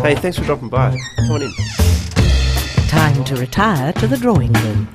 Hey, thanks for dropping by. Come on in. Time to retire to the drawing room.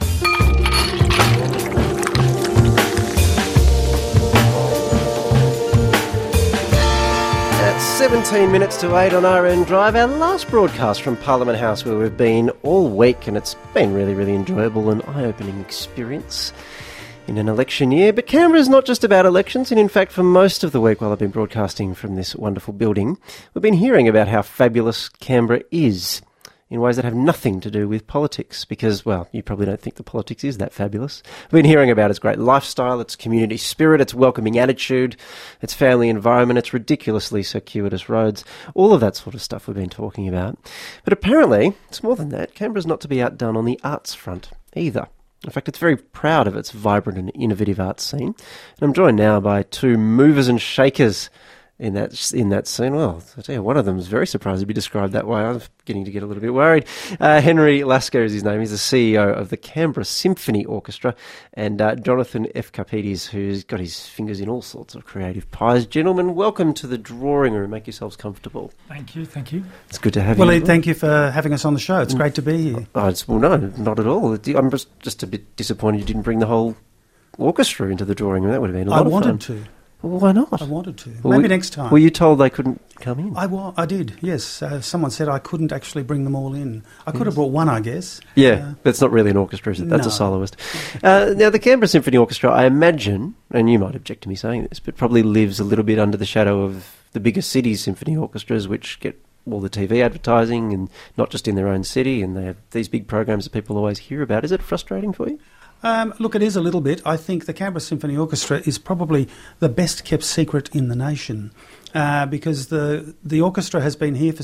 At 17 minutes to 8 on RN Drive, our last broadcast from Parliament House, where we've been all week, and it's been really, really enjoyable and eye-opening experience in an election year. But Canberra's not just about elections, and in fact for most of the week while I've been broadcasting from this wonderful building, we've been hearing about how fabulous Canberra is in ways that have nothing to do with politics because, well, you probably don't think the politics is that fabulous. We've been hearing about its great lifestyle, its community spirit, its welcoming attitude, its family environment, its ridiculously circuitous roads, all of that sort of stuff we've been talking about. But apparently, it's more than that. Canberra's not to be outdone on the arts front either. In fact, it's very proud of its vibrant and innovative arts scene. And I'm joined now by two movers and shakers in that scene. Well, I tell you, one of them is very surprised to be described that way. I'm beginning to get a little bit worried. Henry Lasker is his name. He's the CEO of the Canberra Symphony Orchestra. And Jonathan F. Karpides, who's got his fingers in all sorts of creative pies. Gentlemen, welcome to the drawing room. Make yourselves comfortable. Thank you, thank you. It's good to have you. Well, thank you for having us on the show. It's great to be here. Well, no, not at all. I'm just a bit disappointed you didn't bring the whole orchestra into the drawing room. That would have been a lot of fun. I wanted to. Well, why not? I wanted to. Well, Maybe next time. Were you told they couldn't come in? I did, yes. Someone said I couldn't actually bring them all in. I could have brought one, I guess. Yeah, but it's not really an orchestra, is it? That's no. a soloist. Now, the Canberra Symphony Orchestra, I imagine, and you might object to me saying this, but probably lives a little bit under the shadow of the bigger cities' symphony orchestras, which get all the TV advertising, and not just in their own city, and they have these big programs that people always hear about. Is it frustrating for you? Look, it is a little bit. I think the Canberra Symphony Orchestra is probably the best kept secret in the nation because the orchestra has been here for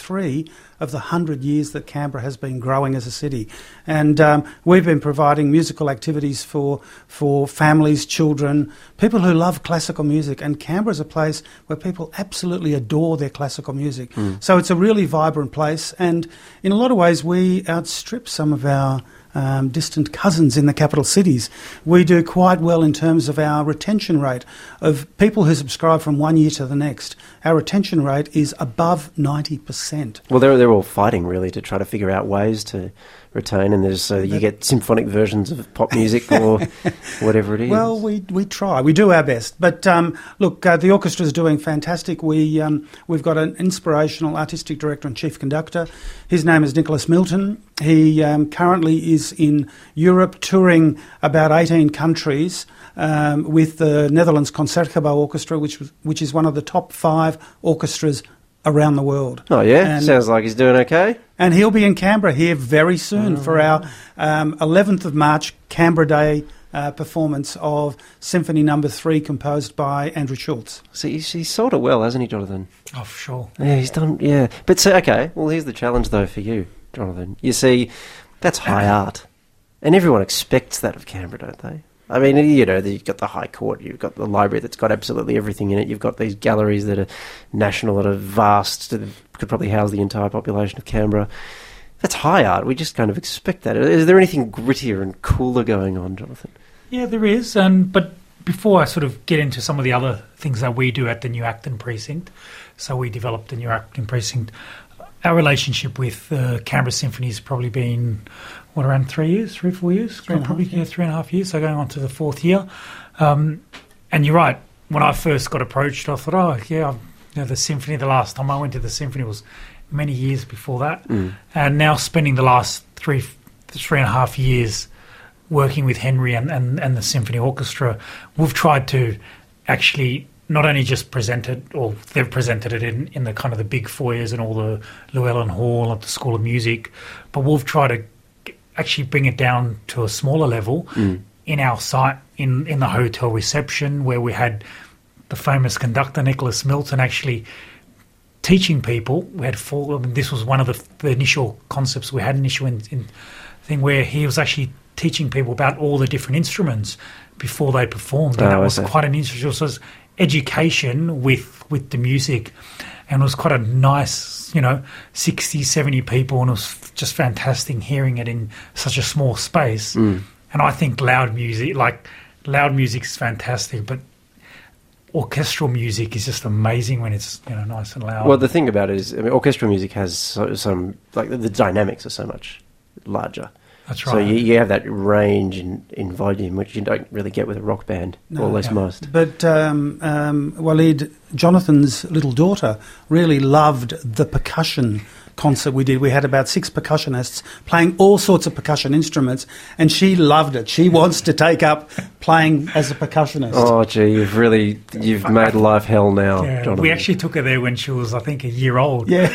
63 of the 100 years that Canberra has been growing as a city. And we've been providing musical activities for families, children, people who love classical music. And Canberra is a place where people absolutely adore their classical music. So it's a really vibrant place. And in a lot of ways, we outstrip some of our distant cousins in the capital cities. We do quite well in terms of our retention rate of people who subscribe from one year to the next. Our retention rate is above 90%. Well, they're all fighting really to try to figure out ways to retain, and there's you get symphonic versions of pop music or whatever it is. Well, we try. We do our best. But look, the orchestra is doing fantastic. We've got an inspirational artistic director and chief conductor. His name is Nicholas Milton. He currently is in Europe touring about 18 countries with the Netherlands Concertgebouw Orchestra, which is one of the top 5 orchestras around the world. Oh, yeah? And sounds like he's doing okay. And he'll be in Canberra here very soon for our 11th of March Canberra Day performance of Symphony No. 3 composed by Andrew Schultz. See, he's sold it well, hasn't he, Jonathan? Oh, sure. Yeah, he's done, yeah. But, okay, well, here's the challenge, though, for you, Jonathan. You see, that's high art. And everyone expects that of Canberra, don't they? I mean, you know, you've got the High Court, you've got the library that's got absolutely everything in it, you've got these galleries that are national, that are vast, that could probably house the entire population of Canberra. That's high art. We just kind of expect that. Is there anything grittier and cooler going on, Jonathan? Yeah, there is. But before I sort of get into some of the other things that we do at the New Acton Precinct, so we developed the New Acton Precinct, our relationship with Canberra Symphony has probably been, around 3 years, 4 years? Probably 3.5 years, so going on to the 4th year. And you're right, when I first got approached, I thought, the symphony, the last time I went to the symphony was many years before that. And now spending the last 3.5 years working with Henry and the Symphony Orchestra, we've tried to actually not only just present it, or they've presented it in the kind of the big foyers and all the Llewellyn Hall at the School of Music, but we've tried to actually bring it down to a smaller level in our site, in the hotel reception, where we had the famous conductor Nicholas Milton actually teaching people. We had this was one of the initial concepts we had in thing where he was actually teaching people about all the different instruments before they performed. And that was quite an interesting. So it was education with the music, and it was quite a nice, 60, 70 people, and it was just fantastic hearing it in such a small space. And I think loud music is fantastic, but orchestral music is just amazing when it's nice and loud. Well, the thing about it is, orchestral music has some the dynamics are so much larger. That's right. So you have that range in volume, which you don't really get with a rock band, or at least most. But Waleed, Jonathan's little daughter really loved the percussion concert we did. We had about 6 percussionists playing all sorts of percussion instruments, and she loved it. She wants to take up playing as a percussionist. Oh, gee, you've made life hell now, Jonathan. We actually took her there when she was, I think, a year old. Yeah.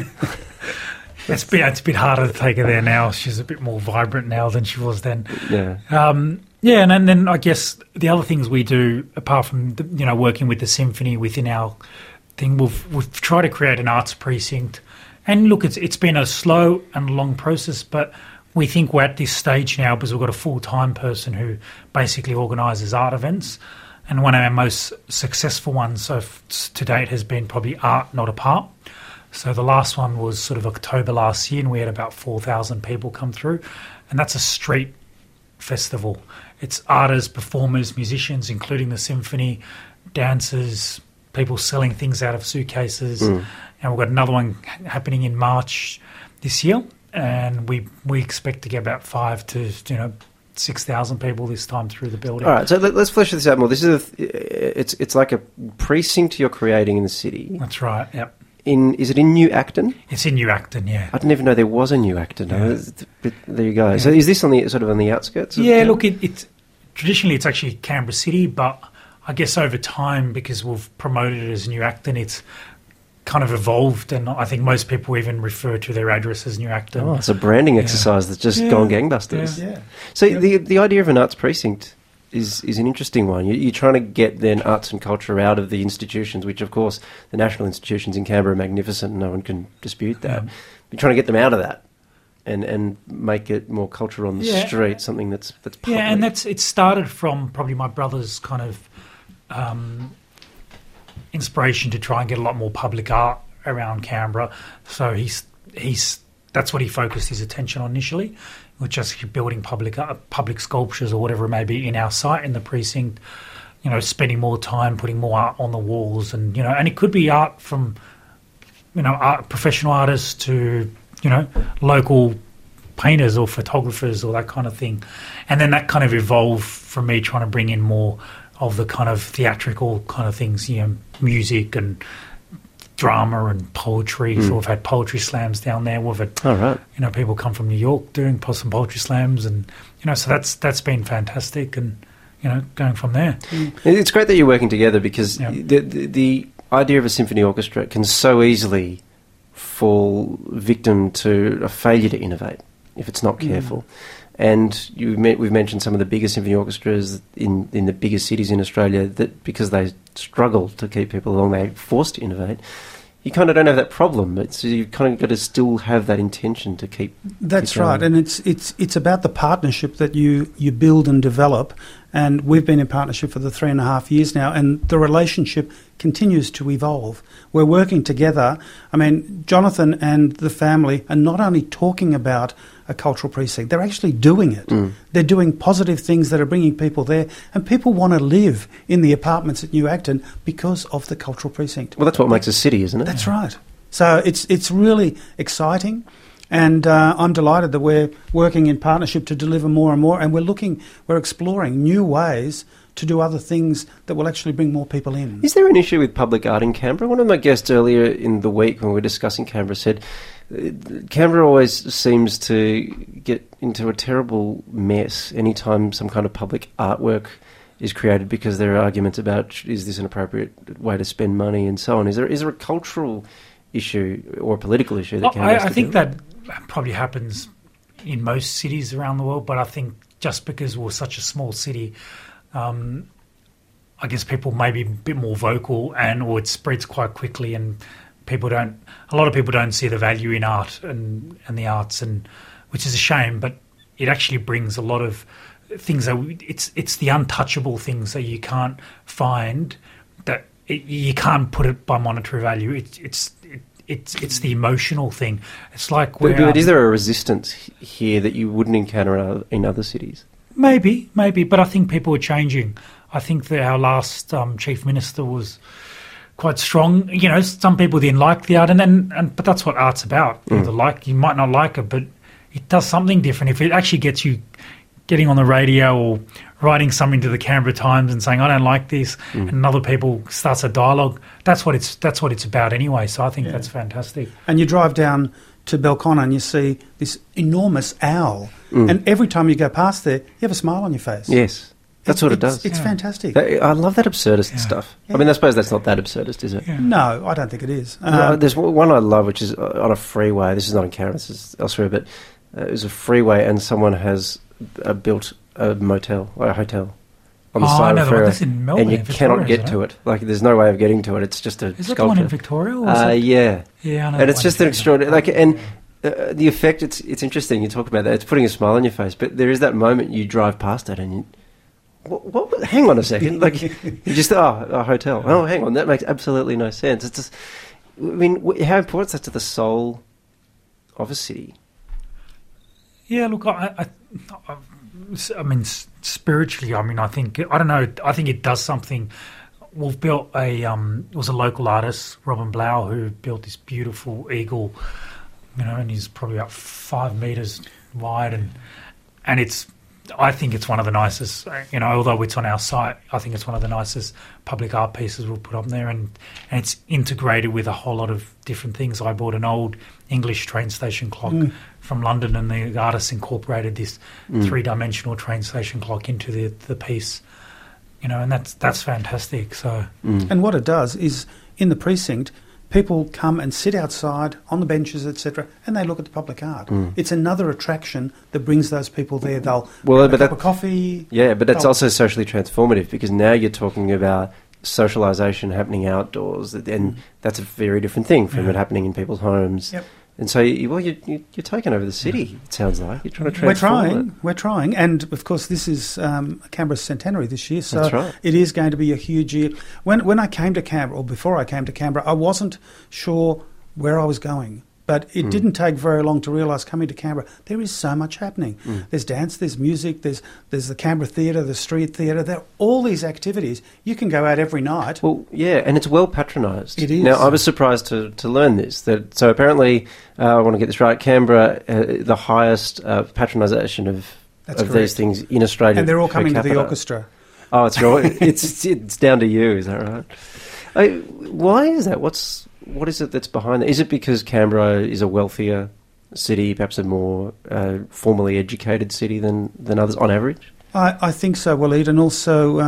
It's a bit harder to take her there now. She's a bit more vibrant now than she was then. Yeah. And then I guess the other things we do, apart from working with the symphony within our thing, we've tried to create an arts precinct. And look, it's been a slow and long process, but we think we're at this stage now because we've got a full-time person who basically organises art events. And one of our most successful ones to date has been probably Art Not Apart. So the last one was sort of October last year, and we had about 4,000 people come through. And that's a street festival. It's artists, performers, musicians, including the symphony, dancers, people selling things out of suitcases. And we've got another one happening in March this year, and we expect to get about 5,000 to 6,000 people this time through the building. All right, so let's flesh this out more. This is it's like a precinct you're creating in the city. That's right. Yep. Is it in New Acton? It's in New Acton, yeah. I didn't even know there was a New Acton. Yeah. But there you go. Yeah. So is this on the outskirts? Yeah, look, it's traditionally it's actually Canberra City, but I guess over time, because we've promoted it as New Acton, it's kind of evolved, and I think most people even refer to their address as New Acton. Oh, it's a branding exercise that's just gone gangbusters. Yeah. So the idea of an arts precinct is an interesting one. You're trying to get then arts and culture out of the institutions, which of course the national institutions in Canberra are magnificent, no one can dispute that. You're trying to get them out of that and make it more culture on the street, something that's public. Yeah, and it started from probably my brother's kind of inspiration to try and get a lot more public art around Canberra. So that's what he focused his attention on initially, which is building public sculptures or whatever it may be in our site in the precinct. Spending more time putting more art on the walls, and and it could be art from professional artists to local painters or photographers or that kind of thing. And then that kind of evolved from me trying to bring in more of the kind of theatrical kind of things, music and drama and poetry. So we've had poetry slams down there. We've had people come from New York doing some poetry slams, and so that's been fantastic, and going from there. It's great that you're working together, because the idea of a symphony orchestra can so easily fall victim to a failure to innovate if it's not careful. And we've mentioned some of the biggest symphony orchestras in the biggest cities in Australia that, because they struggle to keep people along, they're forced to innovate. You kind of don't have that problem. So you've kind of got to still have that intention to keep. That's right, and it's about the partnership that you build and develop. And we've been in partnership for the 3.5 years now, and the relationship continues to evolve. We're working together. I mean, Jonathan and the family are not only talking about a cultural precinct, they're actually doing it. They're doing positive things that are bringing people there, and people want to live in the apartments at New Acton because of the cultural precinct. Well, that's what makes a city, isn't it? That's right. So it's really exciting. And I'm delighted that we're working in partnership to deliver more and more, and we're exploring new ways to do other things that will actually bring more people in. Is there an issue with public art in Canberra? One of my guests earlier in the week when we were discussing Canberra said Canberra always seems to get into a terrible mess anytime some kind of public artwork is created, because there are arguments about, is this an appropriate way to spend money and so on. Is there a cultural issue or a political issue that Canberra has to I think that probably happens in most cities around the world, but I think just because we're such a small city, I guess people may be a bit more vocal, or it spreads quite quickly, and a lot of people don't see the value in art and the arts, and which is a shame, but it actually brings a lot of things that it's the untouchable things that you can't find, that you can't put it by monetary value. It's the emotional thing. It's like but is there a resistance here that you wouldn't encounter in other cities? Maybe, but I think people are changing. I think that our last Chief Minister was quite strong. You know, some people didn't like the art, but that's what art's about. You might not like it, but it does something different. If it actually gets you getting on the radio or writing something to the Canberra Times and saying, I don't like this, and other people starts a dialogue, that's what it's about anyway. So I think that's fantastic. And you drive down to Belconnen and you see this enormous owl, and every time you go past there, you have a smile on your face. Yes. That's what it does. It's fantastic. I love that absurdist stuff. Yeah. I mean, I suppose that's not that absurdist, is it? Yeah. No, I don't think it is. There's one I love, which is on a freeway. This is not in Canberra, this is elsewhere, but it was a freeway and someone has built a motel, or a hotel, on the side of the freeway. That's in Melbourne, and you Victoria, cannot get to it. Like, there's no way of getting to it. It's just a Is sculpture. it the one in Victoria? Or is it? Yeah. Yeah, I know. And it's just an extraordinary... the effect, it's interesting, you talk about that, it's putting a smile on your face, but there is that moment you drive past it and you... What, hang on a second. Like, you just, a hotel. Oh, hang on, that makes absolutely no sense. It's just... I mean, how important is that to the soul of a city? Yeah, look, I mean, spiritually, I mean, I think it does something. We've built it was a local artist, Robin Blau, who built this beautiful eagle, you know, and he's probably about 5 meters wide, and I think it's one of the nicest, you know, although it's on our site, I think it's one of the nicest public art pieces we'll put up there, and it's integrated with a whole lot of different things. I bought an old English train station clock from London, and the artist incorporated this three-dimensional train station clock into the piece, you know, and that's fantastic. So, and what it does is, in the precinct, people come and sit outside on the benches, etc., and they look at the public art. It's another attraction that brings those people there. They'll have a cup of coffee. Yeah, but that's also socially transformative, because now you're talking about socialisation happening outdoors, and that's a very different thing from it happening in people's homes. Yep. And so, you're taking over the city, it sounds like. You're trying to transform it. We're trying. And, of course, this is Canberra's centenary this year, so that's right. It is going to be a huge year. When I came to Canberra, or before I came to Canberra, I wasn't sure where I was going. But it didn't take very long to realise, coming to Canberra, there is so much happening. There's dance, there's music, there's the Canberra Theatre, the Street Theatre. There are all these activities. You can go out every night. Well, yeah, and it's well patronised. It is. Now, I was surprised to learn this. So apparently, I want to get this right, Canberra, the highest patronisation of these things in Australia. And they're all coming to the capita. orchestra. Oh, it's right. it's down to you, is that right? Why is that? What is it that's behind that? Is it because Canberra is a wealthier city, perhaps a more formally educated city than others on average? I think so, Waleed, and also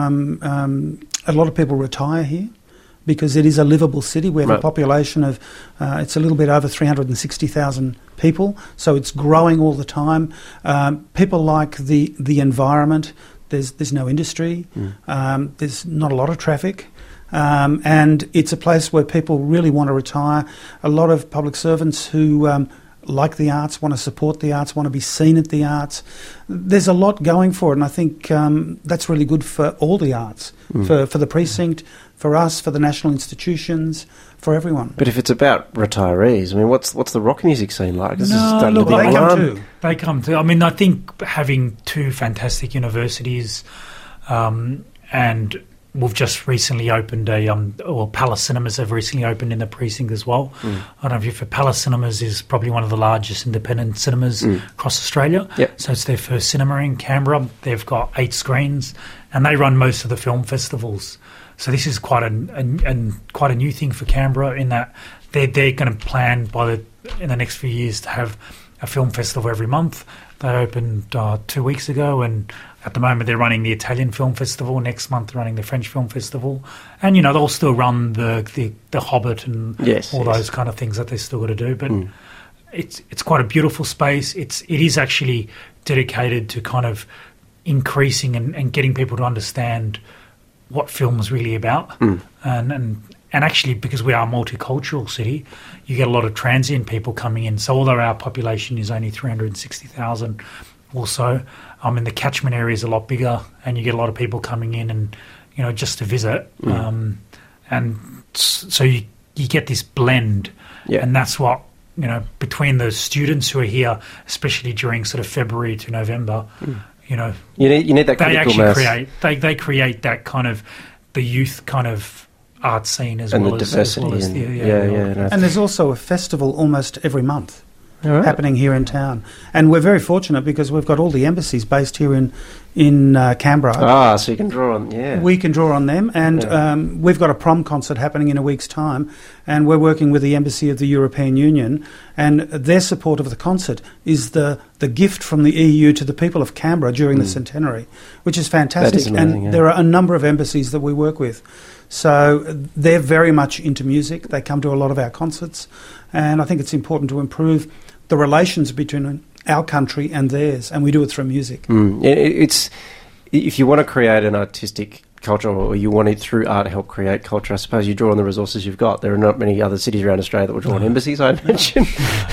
a lot of people retire here because it is a livable city. We have a population of, it's a little bit over 360,000 people, so it's growing all the time. People like the environment. There's no industry. There's not a lot of traffic. And it's a place where people really want to retire. A lot of public servants who like the arts, want to support the arts, want to be seen at the arts. There's a lot going for it, and I think that's really good for all the arts, for the precinct, for us, for the national institutions, for everyone. But if it's about retirees, I mean, what's the rock music scene like? They come too. I mean, I think having two fantastic universities and... We've just recently opened Palace Cinemas have recently opened in the precinct as well. I don't know if you've heard, Palace Cinemas is probably one of the largest independent cinemas across Australia. Yep. So it's their first cinema in Canberra. They've got 8 screens, and they run most of the film festivals. So this is quite a new thing for Canberra, in that they're going to plan in the next few years to have a film festival every month. They opened 2 weeks ago, and at the moment they're running the Italian Film Festival. Next month they're running the French Film Festival. And, you know, they'll still run the Hobbit and all those kind of things that they've still got to do. But it's quite a beautiful space. It is actually dedicated to kind of increasing and getting people to understand what film is really about. And actually, because we are a multicultural city, you get a lot of transient people coming in. So although our population is only 360,000 or so, the catchment area is a lot bigger, and you get a lot of people coming in and, you know, just to visit. And so you get this blend. Yeah. And that's what, you know, between the students who are here, especially during sort of February to November, you know, You need that they critical actually mass. they create that kind of the youth kind of art scene as And well the as diversity. well as and, the And there's also a festival almost every month all right. happening here in town. And we're very fortunate because we've got all the embassies based here in Canberra. So you can draw on, We can draw on them, and we've got a prom concert happening in a week's time, and we're working with the Embassy of the European Union, and their support of the concert is the gift from the EU to the people of Canberra during the centenary, which is fantastic. That is amazing, and there are a number of embassies that we work with. So they're very much into music. They come to a lot of our concerts, and I think it's important to improve the relations between our country and theirs, and we do it through music. It's if you want to create an artistic culture, or you want it through art to help create culture, I suppose you draw on the resources you've got. There are not many other cities around Australia that will draw on embassies, I imagine.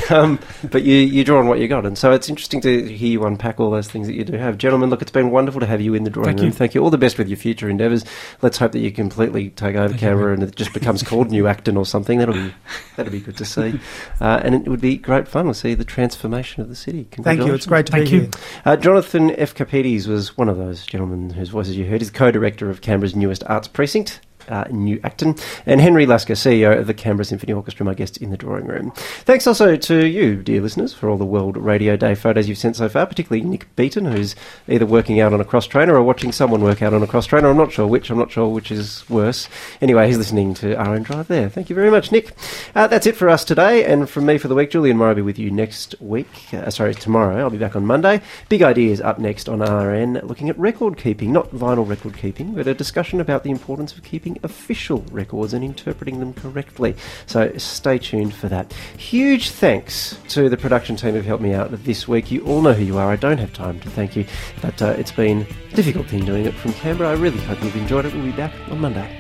But you draw on what you got. And so it's interesting to hear you unpack all those things that you do have. Gentlemen, look, it's been wonderful to have you in the drawing room. Thank you. All the best with your future endeavours. Let's hope that you completely take over Canberra and it just becomes called New Acton or something. That'll be good to see. And it would be great fun to see the transformation of the city. Thank you. It's great to be here. Jonathan F. Capides was one of those gentlemen whose voices you heard. He's co-director of Canberra's newest arts precinct, New Acton, and Henry Lasker, CEO of the Canberra Symphony Orchestra, my guest in the drawing room. Thanks also to you, dear listeners, for all the World Radio Day photos you've sent so far, particularly Nick Beaton, who's either working out on a cross-trainer or watching someone work out on a cross-trainer. I'm not sure which is worse. Anyway, he's listening to RN Drive there. Thank you very much, Nick. That's it for us today, and from me for the week. Julian Morrow will be with you next week. Tomorrow. I'll be back on Monday. Big Ideas up next on RN, looking at record keeping, not vinyl record keeping, but a discussion about the importance of keeping official records and interpreting them correctly. So stay tuned for that. Huge thanks to the production team who've helped me out this week. You all know who you are. I don't have time to thank you, but it's been a difficult thing doing it from Canberra. I really hope you've enjoyed it. We'll be back on Monday.